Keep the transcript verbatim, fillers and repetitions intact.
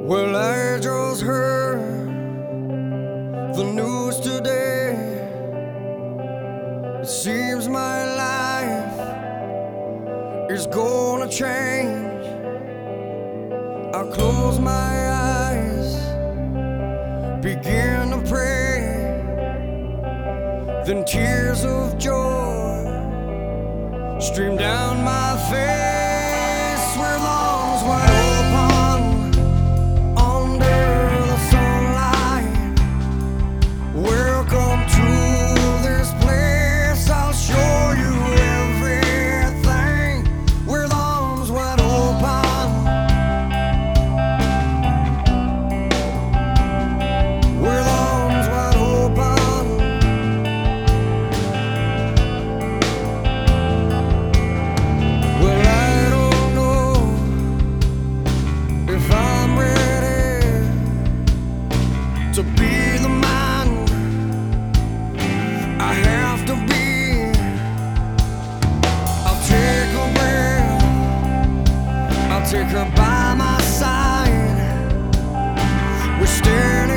Well, I just heard the news today. It seems my life is gonna change. I close my eyes, begin to pray, then tears of joy stream down my face with arms wide open under the sunlight. Welcome to this place, I'll show you everything with arms wide open. With arms wide open. Well, I don't know if I'm ready to be the man I have to be. I'll take a breath, I'll take her by my side. We're staring